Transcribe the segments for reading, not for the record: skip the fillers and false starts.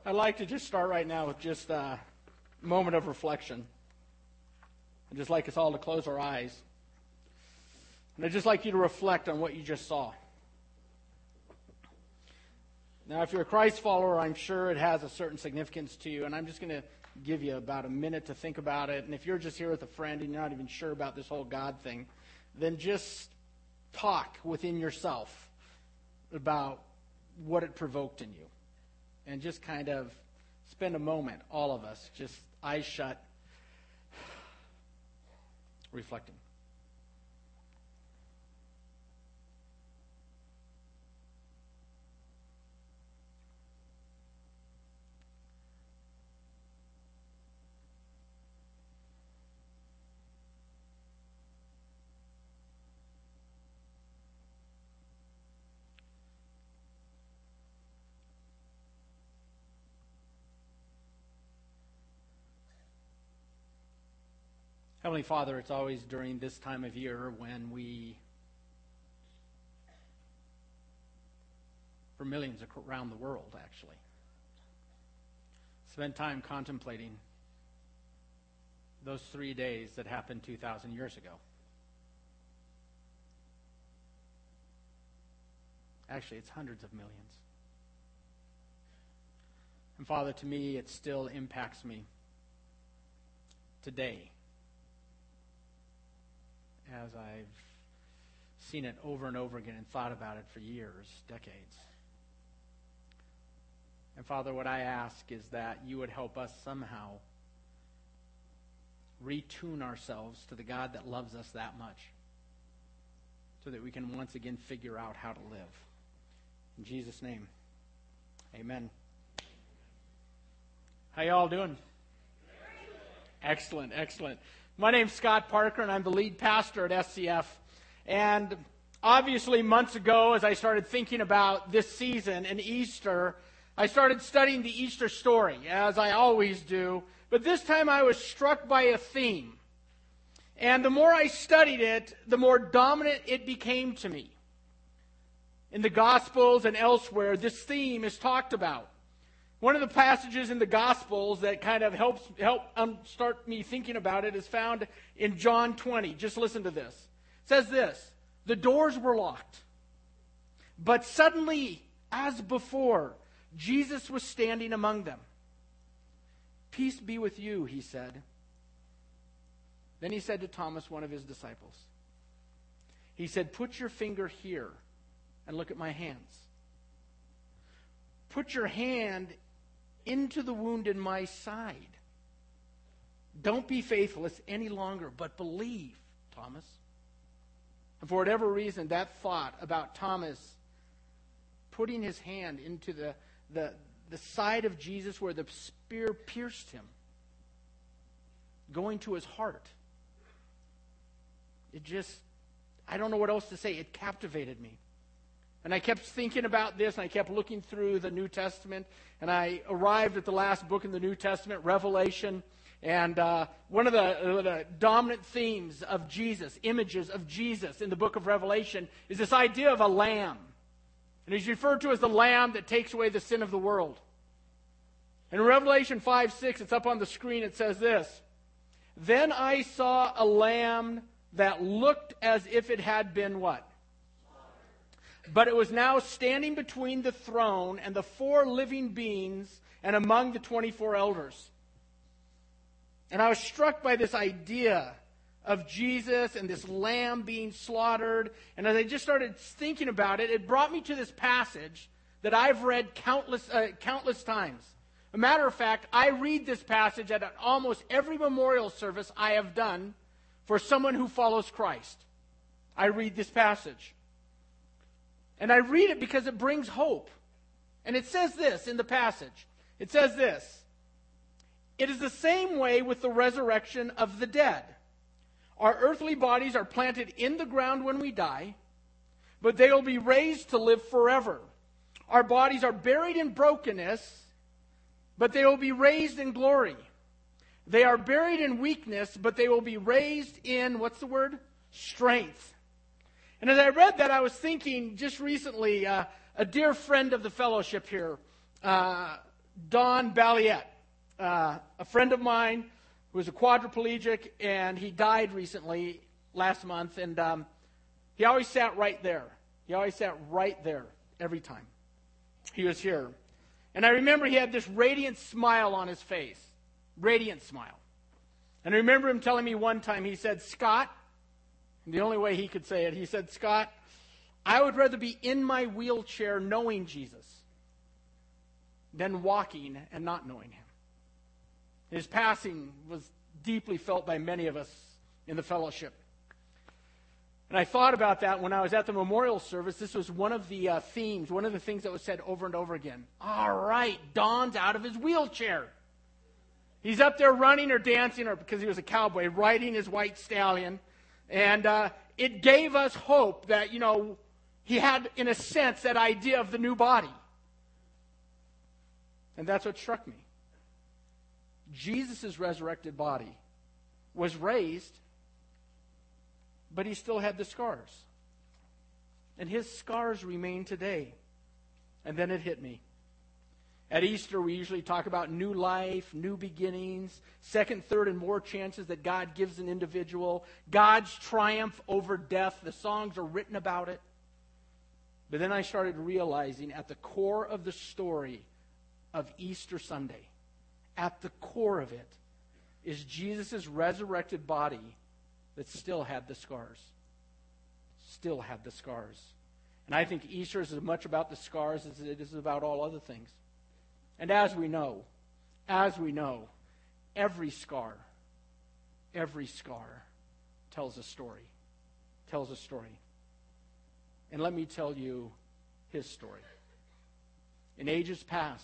I'd like to just start right now with just a moment of reflection. I'd just like us all to close our eyes. And I'd just like you to reflect on what you just saw. Now, if you're a Christ follower, I'm sure it has a certain significance to you, and I'm just going to give you about a minute to think about it. And if you're just here with a friend and you're not even sure about this whole God thing, then just talk within yourself about what it provoked in you. And just kind of spend a moment, all of us, just eyes shut, reflecting. Heavenly Father, it's always during this time of year when we, for millions around the world actually, spend time contemplating those 3 days that happened 2,000 years ago. Actually, it's hundreds of millions. And Father, to me, it still impacts me today, as I've seen it over and over again and thought about it for years, decades. And Father, what I ask is that you would help us somehow retune ourselves to the God that loves us that much, so that we can once again figure out how to live. In Jesus' name, amen. How y'all doing? Excellent, excellent. My name's Scott Parker, and I'm the lead pastor at SCF. And obviously, months ago, as I started thinking about this season and Easter, I started studying the Easter story, as I always do. But this time I was struck by a theme. And the more I studied it, the more dominant it became to me. In the Gospels and elsewhere, this theme is talked about. One of the passages in the Gospels that kind of help start me thinking about it is found in John 20. Just listen to this. It says this: the doors were locked, but suddenly, as before, Jesus was standing among them. "Peace be with you," he said. Then he said to Thomas, one of his disciples, he said, "Put your finger here and look at my hands. Put your hand into the wound in my side. Don't be faithless any longer, but believe, Thomas." And for whatever reason, that thought about Thomas putting his hand into the side of Jesus where the spear pierced him, going to his heart, I don't know what else to say. It captivated me. And I kept thinking about this, and I kept looking through the New Testament, and I arrived at the last book in the New Testament, Revelation. And one of the dominant themes of Jesus, images of Jesus in the book of Revelation, is this idea of a lamb. And he's referred to as the lamb that takes away the sin of the world. And in Revelation 5:6, it's up on the screen, it says this: "Then I saw a lamb that looked as if it had been" what? "But it was now standing between the throne and the 4 living beings and among the 24 elders." And I was struck by this idea of Jesus and this lamb being slaughtered. And as I just started thinking about it, it brought me to this passage that I've read countless times. A matter of fact, I read this passage at almost every memorial service I have done for someone who follows Christ. I read this passage. And I read it because it brings hope. And it says this in the passage. It says this: "It is the same way with the resurrection of the dead. Our earthly bodies are planted in the ground when we die, but they will be raised to live forever. Our bodies are buried in brokenness, but they will be raised in glory. They are buried in weakness, but they will be raised in," what's the word? "Strength." And as I read that, I was thinking just recently, a dear friend of the fellowship here Don Balliet, a friend of mine who was a quadriplegic, and he died recently, last month, and he always sat right there. He always sat right there every time he was here. And I remember he had this radiant smile on his face. Radiant smile. And I remember him telling me one time, he said, Scott, and the only way he could say it, he said, Scott, I would rather be in my wheelchair knowing Jesus than walking and not knowing him. His passing was deeply felt by many of us in the fellowship. And I thought about that when I was at the memorial service. This was one of the themes, one of the things that was said over and over again. All right, Don's out of his wheelchair. He's up there running or dancing, or because he was a cowboy, riding his white stallion. And it gave us hope that, he had, in a sense, that idea of the new body. And that's what struck me. Jesus' resurrected body was raised, but he still had the scars. And his scars remain today. And then it hit me. At Easter, we usually talk about new life, new beginnings, second, third, and more chances that God gives an individual, God's triumph over death. The songs are written about it. But then I started realizing at the core of the story of Easter Sunday, at the core of it, is Jesus' resurrected body that still had the scars. Still had the scars. And I think Easter is as much about the scars as it is about all other things. And as we know, every scar tells a story. Tells a story. And let me tell you his story. In ages past,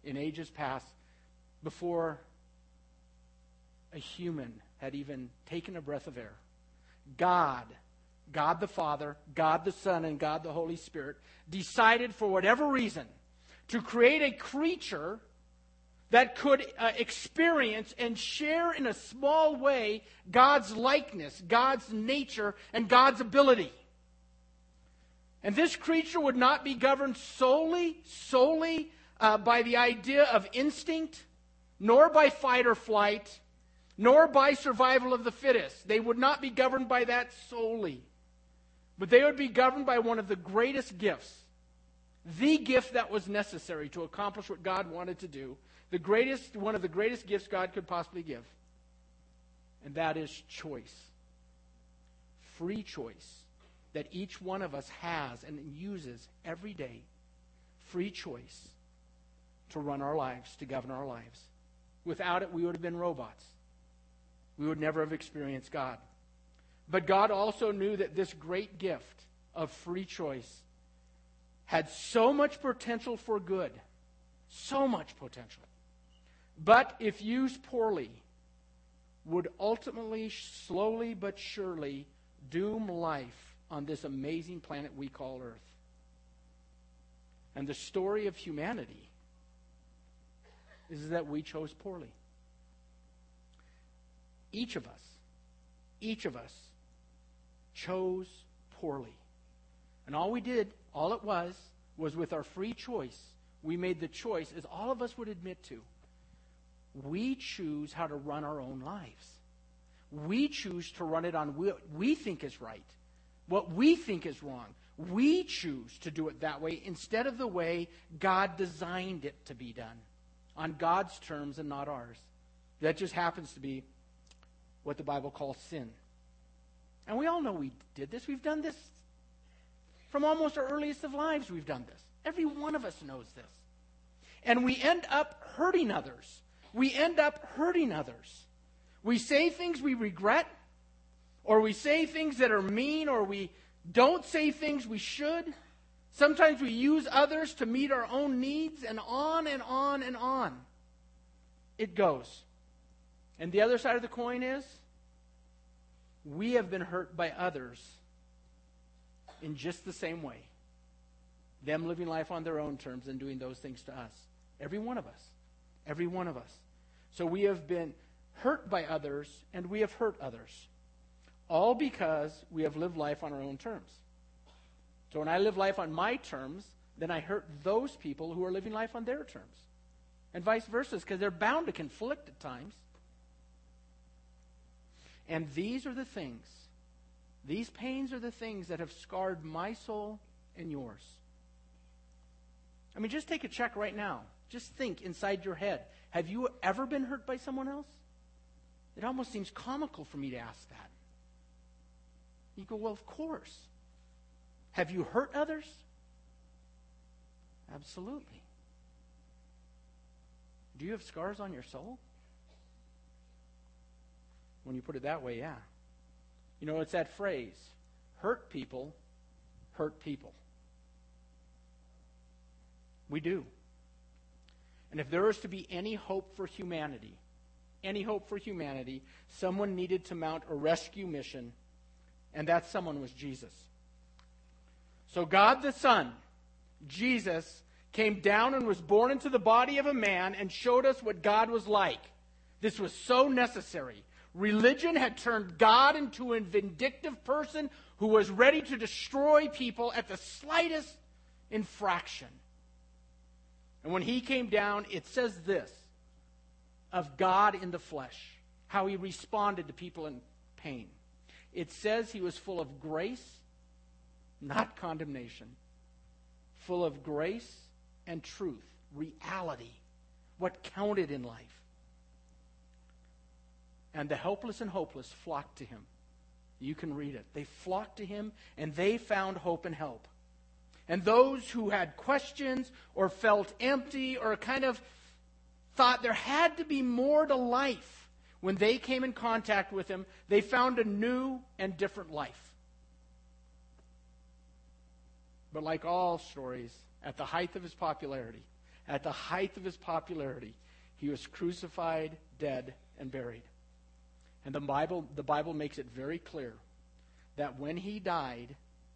before a human had even taken a breath of air, God the Father, God the Son, and God the Holy Spirit decided for whatever reason to create a creature that could experience and share in a small way God's likeness, God's nature, and God's ability. And this creature would not be governed solely by the idea of instinct, nor by fight or flight, nor by survival of the fittest. They would not be governed by that solely. But they would be governed by one of the greatest gifts, the gift that was necessary to accomplish what God wanted to do, one of the greatest gifts God could possibly give. And that is choice. Free choice that each one of us has and uses every day. Free choice to run our lives, to govern our lives. Without it, we would have been robots. We would never have experienced God. But God also knew that this great gift of free choice had so much potential for good. So much potential. But if used poorly, would ultimately, slowly but surely, doom life on this amazing planet we call Earth. And the story of humanity is that we chose poorly. Each of us chose poorly. And all it was with our free choice, we made the choice, as all of us would admit to. We choose how to run our own lives. We choose to run it on what we think is right, what we think is wrong. We choose to do it that way instead of the way God designed it to be done, on God's terms and not ours. That just happens to be what the Bible calls sin. And we all know we did this. We've done this from almost our earliest of lives. We've done this. Every one of us knows this. And we end up hurting others. We say things we regret, or we say things that are mean, or we don't say things we should. Sometimes we use others to meet our own needs, and on and on and on it goes. And the other side of the coin is, we have been hurt by others in just the same way. Them living life on their own terms and doing those things to us. Every one of us. Every one of us. So we have been hurt by others, and we have hurt others. All because we have lived life on our own terms. So when I live life on my terms, then I hurt those people who are living life on their terms. and vice versa, because they're bound to conflict at times. And these are the things, these pains are the things that have scarred my soul and yours. I mean, just take a check right now. Just think inside your head. Have you ever been hurt by someone else? It almost seems comical for me to ask that. You go, well, of course. Have you hurt others? Absolutely. Do you have scars on your soul? When you put it that way, yeah. You know, it's that phrase, hurt people hurt people. We do. And if there is to be any hope for humanity, someone needed to mount a rescue mission, and that someone was Jesus. So God the Son, Jesus, came down and was born into the body of a man and showed us what God was like. This was so necessary. Religion had turned God into a vindictive person who was ready to destroy people at the slightest infraction. And when he came down, it says this of God in the flesh, how he responded to people in pain. It says he was full of grace, not condemnation. Full of grace and truth, reality, what counted in life. And the helpless and hopeless flocked to him. You can read it. They flocked to him, and they found hope and help. And those who had questions or felt empty or kind of thought there had to be more to life, when they came in contact with him, they found a new and different life. But like all stories, at the height of his popularity, he was crucified, dead, and buried. And the Bible makes it very clear that when he died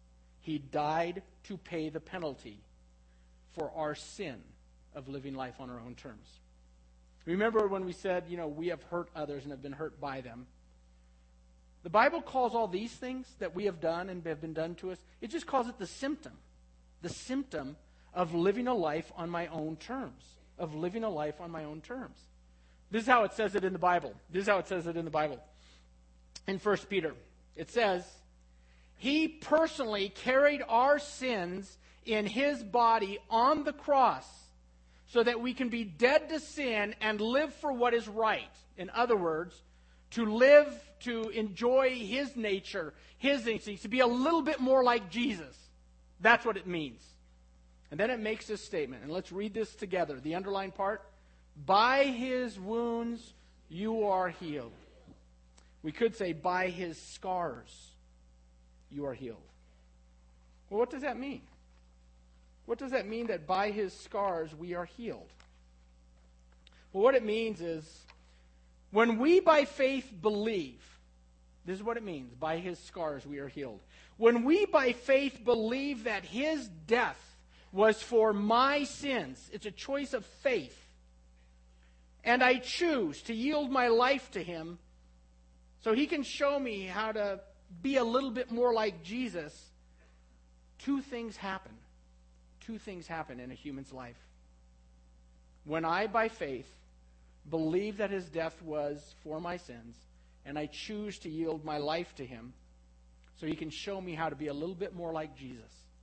to pay the penalty for our sin of living life on our own terms. Remember when we said, we have hurt others and have been hurt by them. The Bible calls all these things that we have done and have been done to us, it just calls it the symptom of living a life on my own terms. This is how it says it in the Bible. In 1 Peter, it says, he personally carried our sins in his body on the cross so that we can be dead to sin and live for what is right. In other words, to live, to enjoy his nature, his instincts, to be a little bit more like Jesus. That's what it means. And then it makes this statement, and let's read this together. The underlined part, by his wounds you are healed. We could say, by his scars you are healed. Well, what does that mean? What does that mean that by his scars we are healed? Well, what it means is, when we by faith believe, this is what it means, by his scars we are healed. When we by faith believe that his death was for my sins, it's a choice of faith, and I choose to yield my life to him so he can show me how to be a little bit more like Jesus, two things happen. Two things happen in a human's life. When I, by faith, believe that his death was for my sins, and I choose to yield my life to him so he can show me how to be a little bit more like Jesus,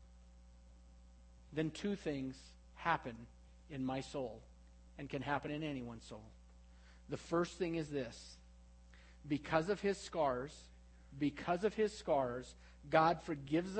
then two things happen in my soul and can happen in anyone's soul. The first thing is this. Because of his scars, God forgives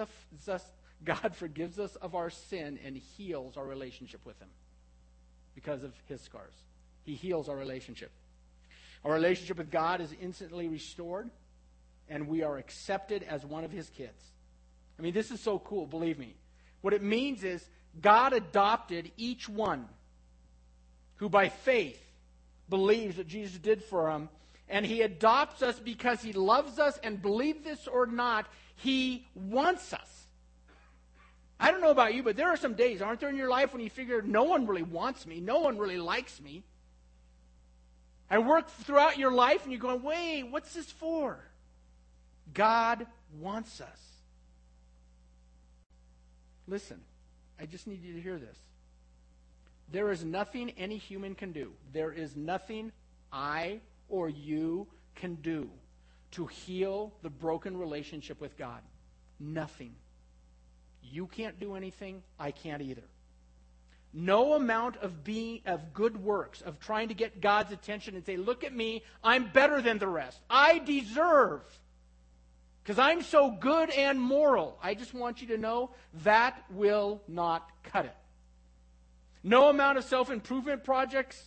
us of our sin and heals our relationship with him. Because of his scars. He heals our relationship. Our relationship with God is instantly restored, and we are accepted as one of his kids. I mean, this is so cool, believe me. What it means is God adopted each one who by faith believes that Jesus did for him, and he adopts us because he loves us, and believe this or not, he wants us. I don't know about you, but there are some days, aren't there, in your life when you figure no one really wants me, no one really likes me. I work throughout your life and you're going, wait, what's this for? God wants us. Listen, I just need you to hear this. There is nothing any human can do. There is nothing I or you can do to heal the broken relationship with God. Nothing. You can't do anything. I can't either. No amount of good works, of trying to get God's attention and say, look at me, I'm better than the rest. I deserve, because I'm so good and moral. I just want you to know that will not cut it. No amount of self-improvement projects,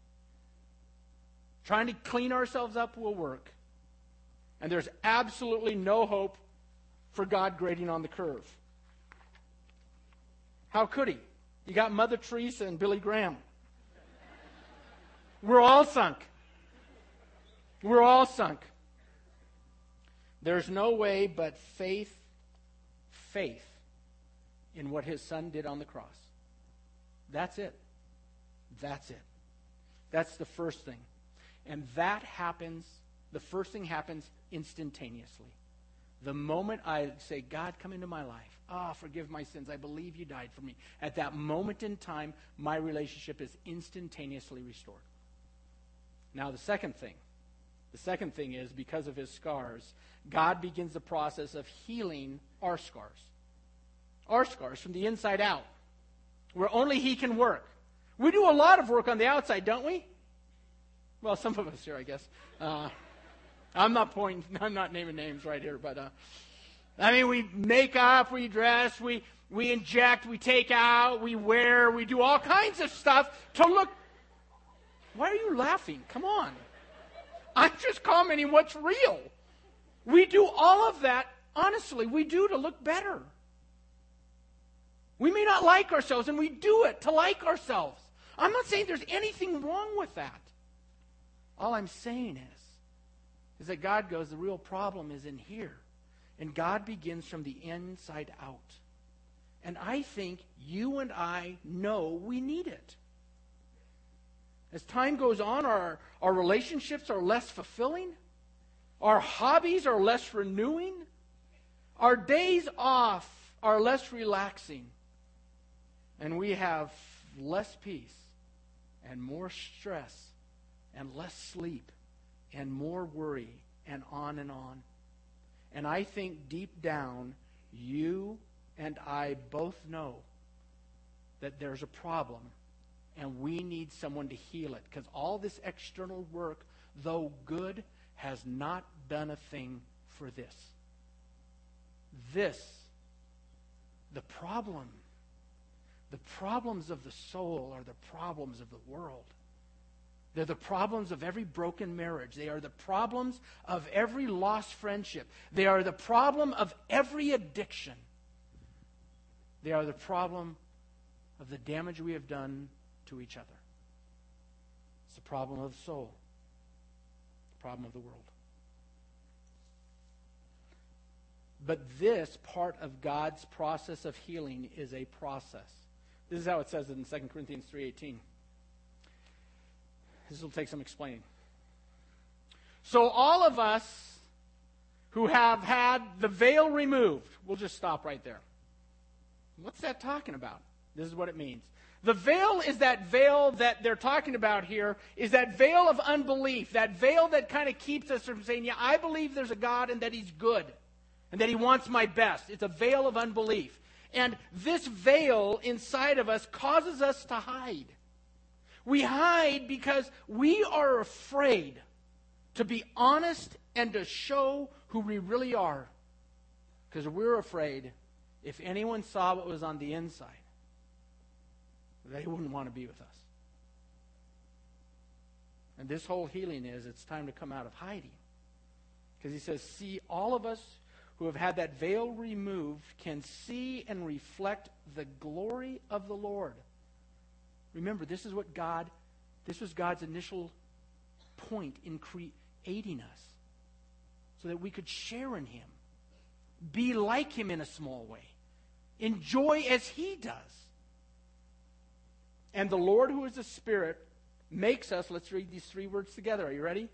trying to clean ourselves up will work. And there's absolutely no hope for God grading on the curve. How could he? You got Mother Teresa and Billy Graham. We're all sunk. We're all sunk. There's no way but faith in what his son did on the cross. That's it. That's it. That's the first thing. And that happens, the first thing happens instantaneously. The moment I say, God, come into my life. Forgive my sins. I believe you died for me. At that moment in time, my relationship is instantaneously restored. Now, the second thing is, because of his scars, God begins the process of healing our scars. Our scars from the inside out, where only he can work. We do a lot of work on the outside, don't we? Well, some of us here, I guess. I'm not naming names right here, but we make up, we dress, we inject, we take out, we wear, we do all kinds of stuff to look. Why are you laughing? Come on. I'm just commenting what's real. We do all of that, honestly, we do to look better. We may not like ourselves, and we do it to like ourselves. I'm not saying there's anything wrong with that. All I'm saying is that God goes, the real problem is in here. And God begins from the inside out. And I think you and I know we need it. As time goes on, our relationships are less fulfilling. Our hobbies are less renewing. Our days off are less relaxing. And we have less peace and more stress and less sleep and more worry and on and on. And I think deep down, you and I both know that there's a problem and we need someone to heal it, because all this external work, though good, has not done a thing for this. The problems of the soul are the problems of the world. They're the problems of every broken marriage. They are the problems of every lost friendship. They are the problem of every addiction. They are the problem of the damage we have done to each other. It's the problem of the soul. The problem of the world. But this part of God's process of healing is a process. This is how it says it in 2 Corinthians 3:18. This will take some explaining. So all of us who have had the veil removed, we'll just stop right there. What's that talking about? This is what it means. The veil is that veil that they're talking about here, is that veil of unbelief, that veil that kind of keeps us from saying, yeah, I believe there's a God and that he's good and that he wants my best. It's a veil of unbelief. And this veil inside of us causes us to hide. We hide because we are afraid to be honest and to show who we really are. Because we're afraid if anyone saw what was on the inside, they wouldn't want to be with us. And this whole healing is, it's time to come out of hiding. Because he says, see, all of us who have had that veil removed can see and reflect the glory of the Lord. Remember, this was God's initial point in creating us, so that we could share in him, be like him in a small way, enjoy as he does. And the Lord, who is the Spirit, makes us, let's read these three words together. Are you ready?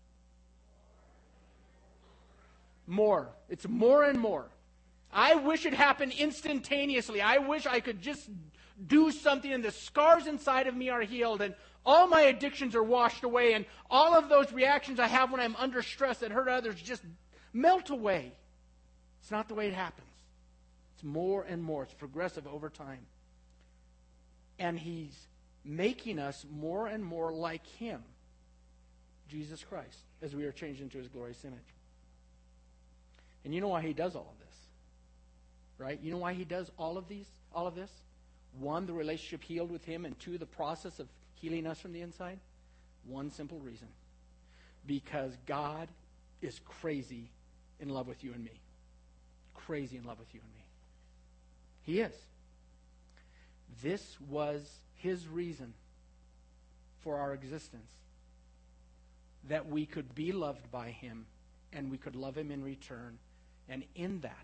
More. It's more and more. I wish it happened instantaneously. I wish I could just do something, and the scars inside of me are healed, and all my addictions are washed away, and all of those reactions I have when I'm under stress that hurt others just melt away. It's not the way it happens. It's more and more. It's progressive over time. And He's making us more and more like Him, Jesus Christ, as we are changed into His glorious image. And you know why He does all of this, right? You know why He does all of this? One, the relationship healed with Him, and two, the process of healing us from the inside. One simple reason. Because God is crazy in love with you and me. Crazy in love with you and me. He is. This was His reason for our existence. That we could be loved by Him, and we could love Him in return. And in that,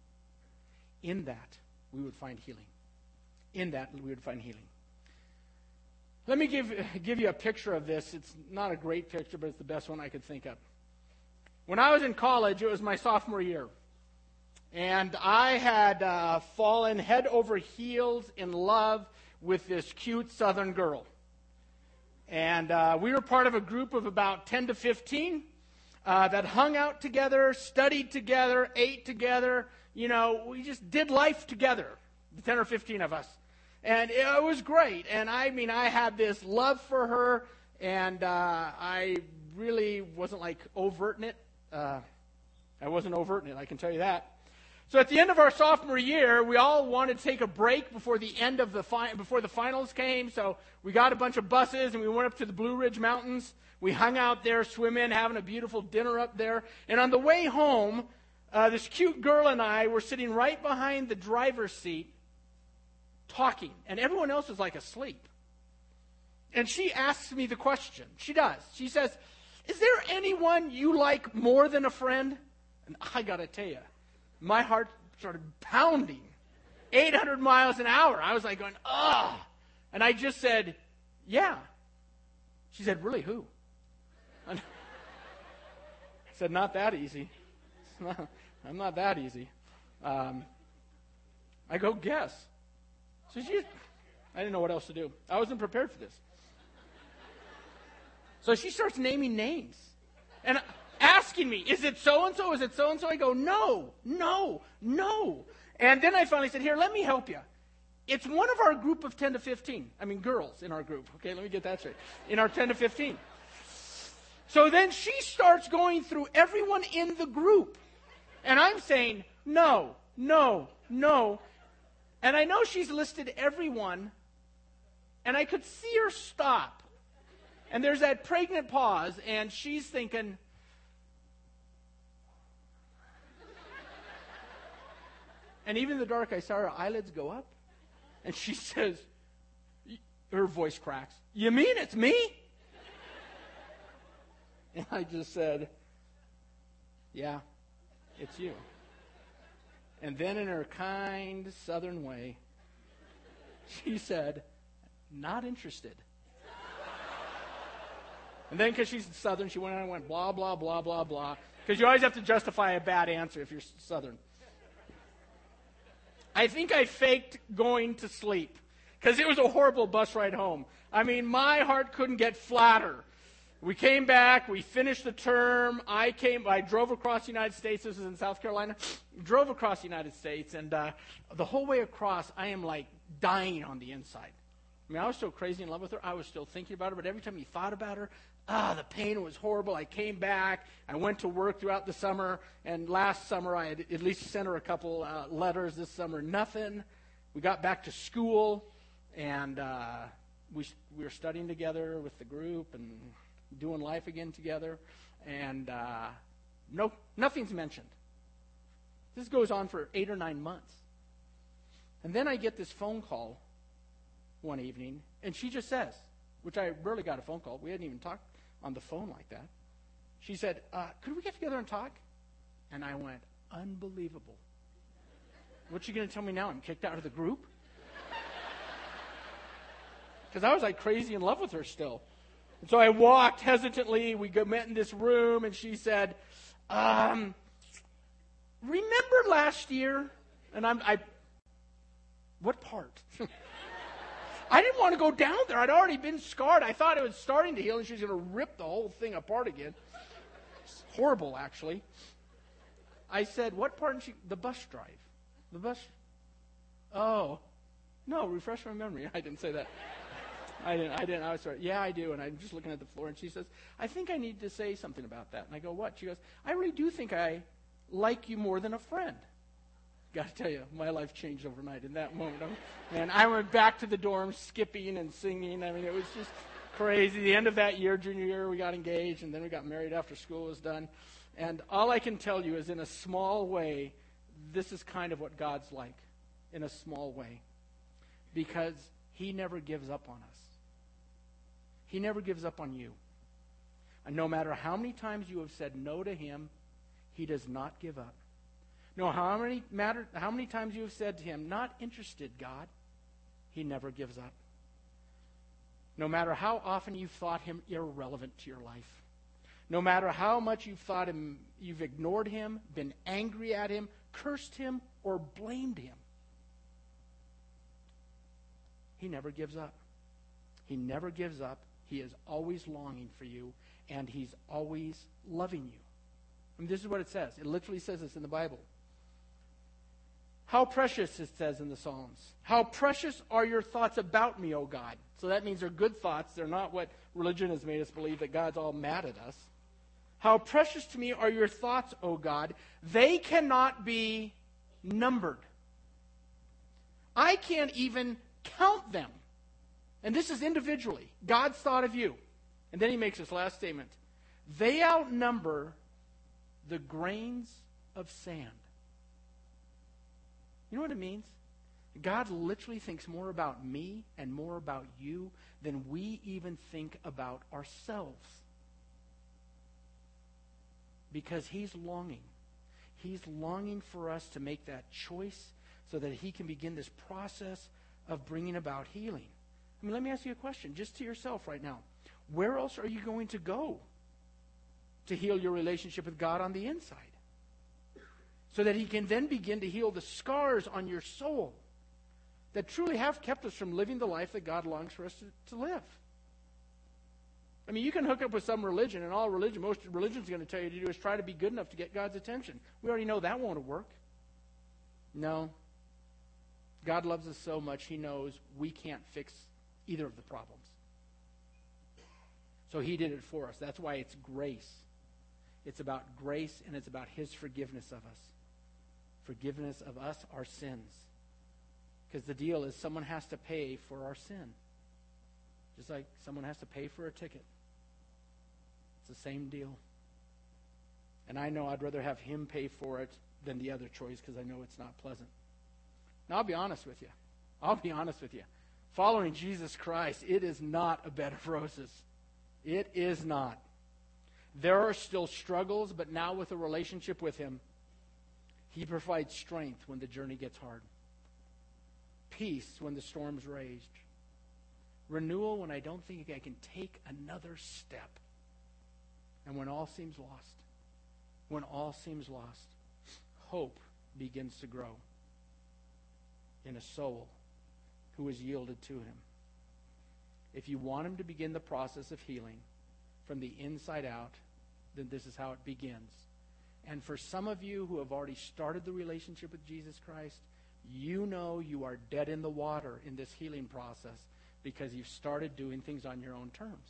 we would find healing. In that, we would find healing. Let me give you a picture of this. It's not a great picture, but it's the best one I could think of. When I was in college, it was my sophomore year. And I had fallen head over heels in love with this cute Southern girl. And we were part of a group of about 10 to 15 that hung out together, studied together, ate together. You know, we just did life together, the 10 or 15 of us. And it was great. And I had this love for her, and I really wasn't like overt in it. I wasn't overt in it, I can tell you that. So at the end of our sophomore year, we all wanted to take a break before the end of before the finals came. So we got a bunch of buses, and we went up to the Blue Ridge Mountains. We hung out there, swimming, having a beautiful dinner up there. And on the way home, this cute girl and I were sitting right behind the driver's seat, talking, and everyone else is like asleep. And she asks me the question. She does. She says, "Is there anyone you like more than a friend?" And I got to tell you, my heart started pounding 800 miles an hour. I was like going, ugh. And I just said, yeah. She said, really, who? I said, not that easy. I'm not that easy. I go, guess. So I didn't know what else to do. I wasn't prepared for this. So she starts naming names. And asking me, is it so-and-so? Is it so-and-so? I go, no. And then I finally said, here, let me help you. It's one of our group of 10 to 15. I mean, girls in our group. Okay, let me get that straight. In our 10 to 15. So then she starts going through everyone in the group. And I'm saying, no. And I know she's listed everyone. And I could see her stop. And there's that pregnant pause. And she's thinking, and even in the dark, I saw her eyelids go up. And she says, her voice cracks, "You mean it's me?" And I just said, "Yeah, it's you." And then in her kind Southern way, she said, "Not interested." And then because she's Southern, she went on and went blah, blah, blah, blah, blah. Because you always have to justify a bad answer if you're Southern. I think I faked going to sleep because it was a horrible bus ride home. I mean, my heart couldn't get flatter. We came back. We finished the term. I drove across the United States. This is in South Carolina. Drove across the United States, and the whole way across, I am like dying on the inside. I mean, I was so crazy in love with her. I was still thinking about her, but every time you thought about her, the pain was horrible. I came back. I went to work throughout the summer, and last summer I had at least sent her a couple letters. This summer, nothing. We got back to school, and we were studying together with the group and doing life again together, and nothing's mentioned. This goes on for 8 or 9 months. And then I get this phone call one evening, and she just says, which I rarely got a phone call. We hadn't even talked on the phone like that. She said, could we get together and talk? And I went, unbelievable. What you going to tell me now? I'm kicked out of the group? Because I was like crazy in love with her still. And so I walked hesitantly. We met in this room, and she said, remember last year? And I what part? I didn't want to go down there. I'd already been scarred. I thought it was starting to heal, and she was going to rip the whole thing apart again. It's horrible, actually. I said, what part? And the bus drive. The bus. Oh. No, refresh my memory. I didn't say that. I didn't. I was sorry. Yeah, I do. And I'm just looking at the floor, and she says, I think I need to say something about that. And I go, what? She goes, I really do think I like you more than a friend. Got to tell you, my life changed overnight in that moment. Man, I went back to the dorm skipping and singing. I mean, it was just crazy. The end of that year, junior year, we got engaged, and then we got married after school was done. And all I can tell you is in a small way, this is kind of what God's like, in a small way. Because he never gives up on us. He never gives up on you. And no matter how many times you have said no to him, he does not give up. No, how many times you have said to him, not interested, God, he never gives up. No matter how often you've thought him irrelevant to your life, no matter how much you've ignored him, been angry at him, cursed him, or blamed him, he never gives up. He never gives up. He is always longing for you, and he's always loving you. I mean, this is what it says. It literally says this in the Bible. How precious, it says in the Psalms. How precious are your thoughts about me, O God. So that means they're good thoughts. They're not what religion has made us believe, that God's all mad at us. How precious to me are your thoughts, O God. They cannot be numbered. I can't even count them. And this is individually. God's thought of you. And then he makes this last statement. They outnumber the grains of sand. You know what it means? God literally thinks more about me and more about you than we even think about ourselves. Because he's longing. He's longing for us to make that choice so that he can begin this process of bringing about healing. I mean, let me ask you a question, just to yourself right now. Where else are you going to go to heal your relationship with God on the inside? So that he can then begin to heal the scars on your soul that truly have kept us from living the life that God longs for us to live. I mean, you can hook up with some religion, and most religion is going to tell you to do is try to be good enough to get God's attention. We already know that won't work. No. God loves us so much, he knows we can't fix either of the problems. So he did it for us. That's why it's grace. It's about grace, and it's about his forgiveness of us. Forgiveness of us, our sins. Because the deal is someone has to pay for our sin. Just like someone has to pay for a ticket. It's the same deal. And I know I'd rather have him pay for it than the other choice because I know it's not pleasant. Now, I'll be honest with you. Following Jesus Christ, it is not a bed of roses. It is not. There are still struggles, but now with a relationship with him, he provides strength when the journey gets hard. Peace when the storms rage. Renewal when I don't think I can take another step. And when all seems lost, hope begins to grow in a soul who is yielded to him. If you want him to begin the process of healing from the inside out, then this is how it begins. And for some of you who have already started the relationship with Jesus Christ, you know you are dead in the water in this healing process because you've started doing things on your own terms.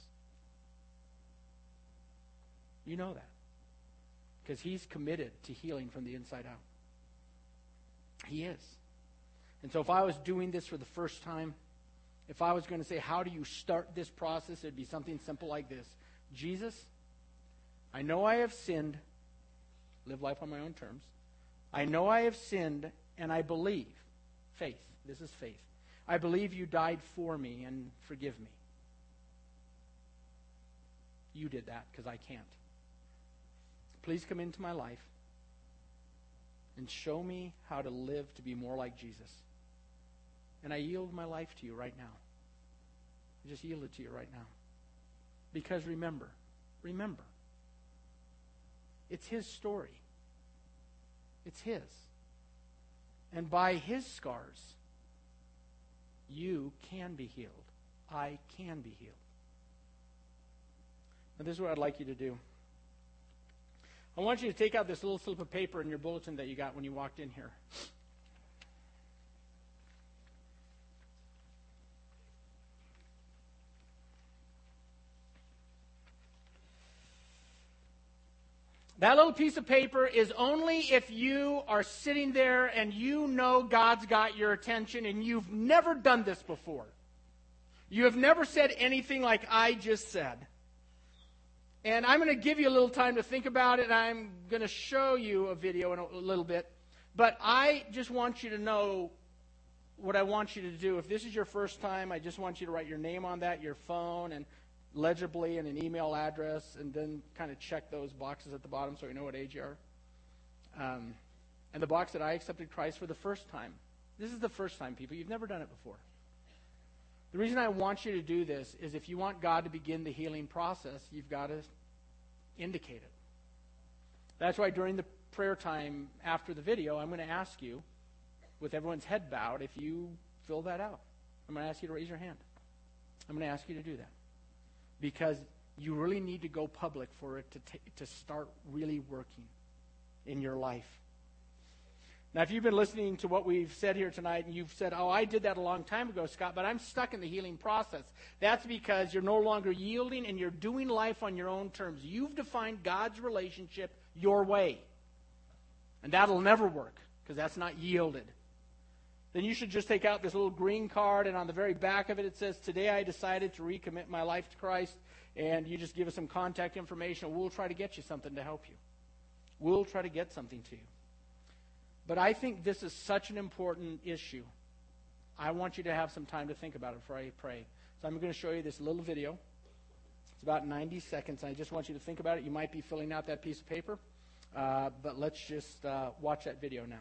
You know that. Because he's committed to healing from the inside out. He is. And so if I was doing this for the first time, if I was going to say, how do you start this process, it'd be something simple like this. Jesus, I know I have sinned. Live life on my own terms. I know I have sinned, and I believe. Faith. This is faith. I believe you died for me, and forgive me. You did that, because I can't. Please come into my life and show me how to live to be more like Jesus. And I yield my life to you right now. I just yield it to you right now. Because remember, it's his story. It's his. And by his scars, you can be healed. I can be healed. Now, this is what I'd like you to do. I want you to take out this little slip of paper in your bulletin that you got when you walked in here. That little piece of paper is only if you are sitting there and you know God's got your attention and you've never done this before. You have never said anything like I just said. And I'm going to give you a little time to think about it, and I'm going to show you a video in a little bit. But I just want you to know what I want you to do. If this is your first time, I just want you to write your name on that, your phone, and legibly, and an email address, and then kind of check those boxes at the bottom so we know what age you are. And the box that I accepted Christ for the first time. This is the first time, people. You've never done it before. The reason I want you to do this is if you want God to begin the healing process, you've got to indicate it. That's why during the prayer time after the video, I'm going to ask you, with everyone's head bowed, if you fill that out. I'm going to ask you to raise your hand. I'm going to ask you to do that. Because you really need to go public for it to start really working in your life. Now, if you've been listening to what we've said here tonight and you've said, oh, I did that a long time ago, Scott, but I'm stuck in the healing process. That's because you're no longer yielding and you're doing life on your own terms. You've defined God's relationship your way. And that'll never work because that's not yielded. Then you should just take out this little green card, and on the very back of it, it says, today I decided to recommit my life to Christ, and you just give us some contact information. We'll try to get you something to help you. We'll try to get something to you. But I think this is such an important issue. I want you to have some time to think about it before I pray. So I'm going to show you this little video. It's about 90 seconds, and I just want you to think about it. You might be filling out that piece of paper, but let's just watch that video now.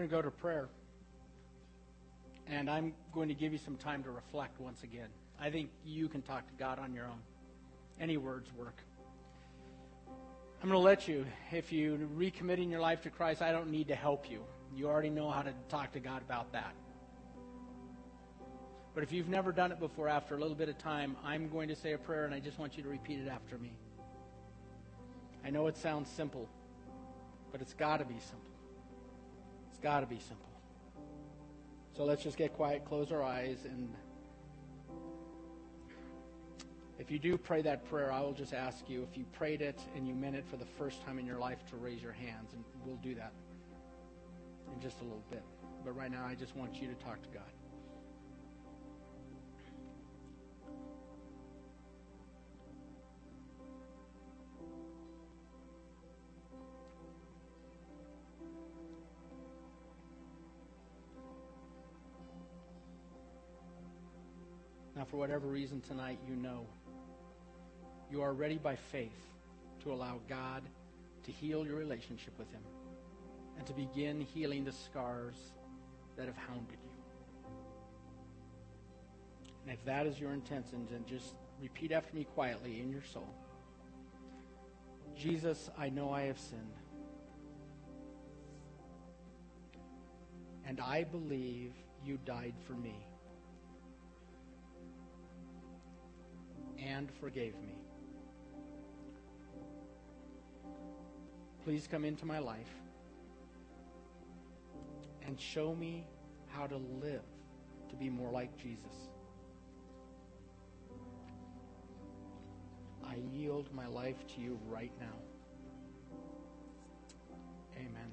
going to go to prayer. And I'm going to give you some time to reflect once again. I think you can talk to God on your own. Any words work. I'm going to let you. If you're recommitting your life to Christ, I don't need to help you. You already know how to talk to God about that. But if you've never done it before, after a little bit of time, I'm going to say a prayer, and I just want you to repeat it after me. I know it sounds simple, but it's got to be simple. It's got to be simple. So let's just get quiet, close our eyes, and if you do pray that prayer, I will just ask you, if you prayed it and you meant it for the first time in your life, to raise your hands, and we'll do that in just a little bit. But right now, I just want you to talk to God. Now, for whatever reason tonight, you are ready by faith to allow God to heal your relationship with Him and to begin healing the scars that have hounded you. And if that is your intention, then just repeat after me quietly in your soul. Jesus, I know I have sinned. And I believe you died for me and forgave me. Please come into my life and show me how to live to be more like Jesus. I yield my life to you right now. Amen.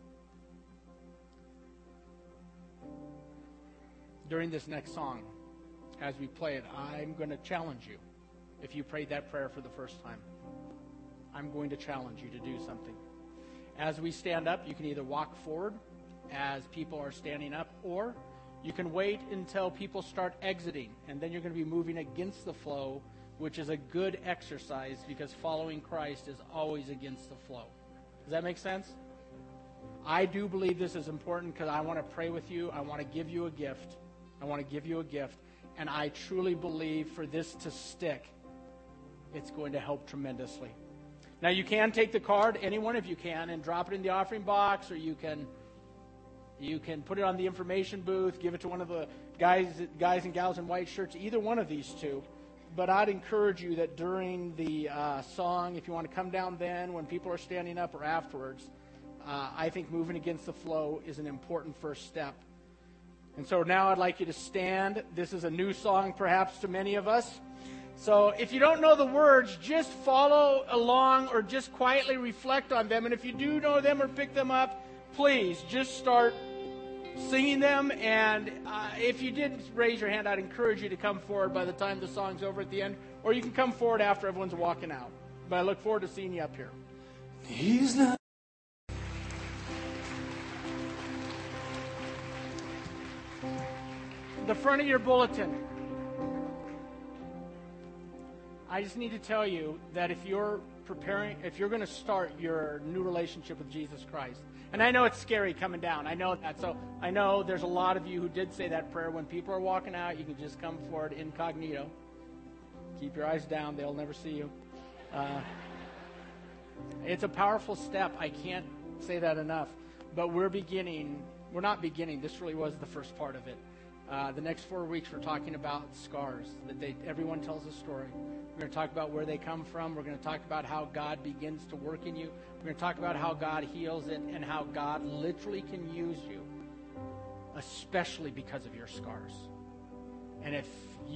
During this next song, as we play it, I'm going to challenge you. If you prayed that prayer for the first time, I'm going to challenge you to do something. As we stand up, you can either walk forward as people are standing up, or you can wait until people start exiting, and then you're going to be moving against the flow, which is a good exercise because following Christ is always against the flow. Does that make sense? I do believe this is important because I want to pray with you. I want to give you a gift. And I truly believe for this to stick, it's going to help tremendously. Now, you can take the card, any one of you can, and drop it in the offering box, or you can put it on the information booth, give it to one of the guys and gals in white shirts, either one of these two. But I'd encourage you that during the song, if you want to come down then, when people are standing up, or afterwards, I think moving against the flow is an important first step. And so now I'd like you to stand. This is a new song, perhaps, to many of us. So if you don't know the words, just follow along or just quietly reflect on them. And if you do know them or pick them up, please just start singing them. And if you did raise your hand, I'd encourage you to come forward by the time the song's over at the end. Or you can come forward after everyone's walking out. But I look forward to seeing you up here. He's not. The front of your bulletin. I just need to tell you that if you're going to start your new relationship with Jesus Christ, and I know it's scary coming down, I know that, so I know there's a lot of you who did say that prayer. When people are walking out, you can just come forward incognito. Keep your eyes down, they'll never see you. It's a powerful step, I can't say that enough, but we're not beginning, this really was the first part of it. The next 4 weeks, we're talking about scars. Everyone tells a story. We're going to talk about where they come from. We're going to talk about how God begins to work in you. We're going to talk about how God heals it and how God literally can use you, especially because of your scars. And if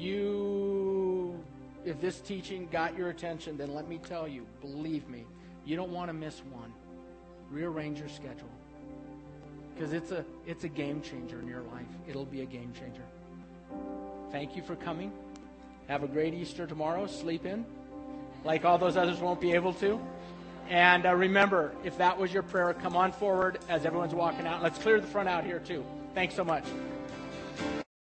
this teaching got your attention, then let me tell you, believe me, you don't want to miss one. Rearrange your schedule. Because it's a game changer in your life. It'll be a game changer. Thank you for coming. Have a great Easter tomorrow. Sleep in, like all those others won't be able to. And remember, if that was your prayer, come on forward as everyone's walking out. Let's clear the front out here too. Thanks so much.